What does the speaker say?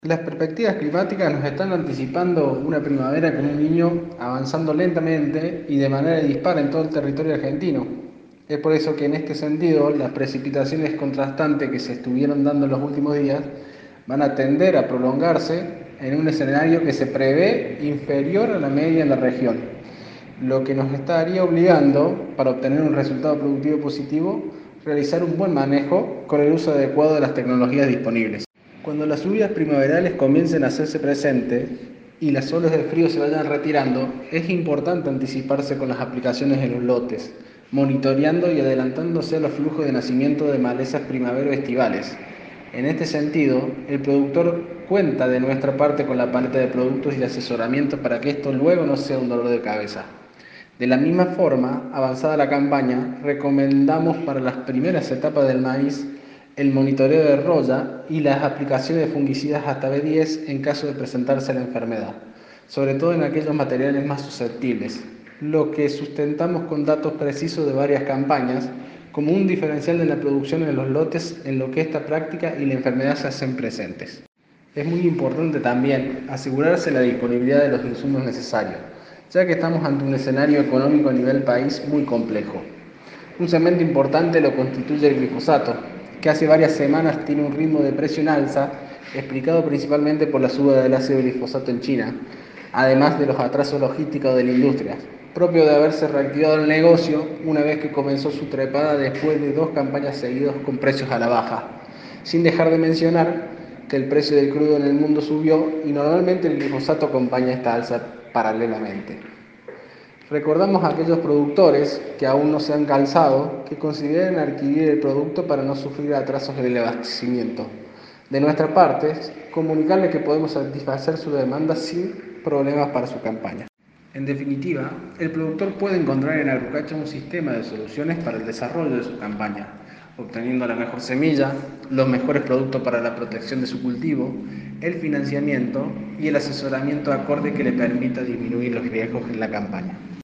Las perspectivas climáticas nos están anticipando una primavera con un niño avanzando lentamente y de manera dispar en todo el territorio argentino. Es por eso que en este sentido las precipitaciones contrastantes que se estuvieron dando en los últimos días van a tender a prolongarse en un escenario que se prevé inferior a la media en la región, lo que nos estaría obligando, para obtener un resultado productivo positivo, realizar un buen manejo con el uso adecuado de las tecnologías disponibles. Cuando las lluvias primaverales comiencen a hacerse presentes y las olas de frío se vayan retirando, es importante anticiparse con las aplicaciones en los lotes, monitoreando y adelantándose a los flujos de nacimiento de malezas primavero-estivales. En este sentido, el productor cuenta de nuestra parte con la paleta de productos y asesoramiento para que esto luego no sea un dolor de cabeza. De la misma forma, avanzada la campaña, recomendamos para las primeras etapas del maíz el monitoreo de roya y las aplicaciones de fungicidas hasta B10 en caso de presentarse la enfermedad, sobre todo en aquellos materiales más susceptibles, lo que sustentamos con datos precisos de varias campañas como un diferencial de la producción en los lotes en lo que esta práctica y la enfermedad se hacen presentes. Es muy importante también asegurarse la disponibilidad de los insumos necesarios, ya que estamos ante un escenario económico a nivel país muy complejo. Un segmento importante lo constituye el glifosato, que hace varias semanas tiene un ritmo de precio en alza, explicado principalmente por la suba del ácido glifosato en China, además de los atrasos logísticos de la industria, propio de haberse reactivado el negocio una vez que comenzó su trepada después de 2 campañas seguidas con precios a la baja, sin dejar de mencionar que el precio del crudo en el mundo subió y normalmente el glifosato acompaña esta alza paralelamente. Recordamos a aquellos productores que aún no se han calzado que consideren adquirir el producto para no sufrir atrasos en el abastecimiento. De nuestra parte, comunicarles que podemos satisfacer su demanda sin problemas para su campaña. En definitiva, el productor puede encontrar en Agrucacha un sistema de soluciones para el desarrollo de su campaña, obteniendo la mejor semilla, los mejores productos para la protección de su cultivo, el financiamiento y el asesoramiento acorde que le permita disminuir los riesgos en la campaña.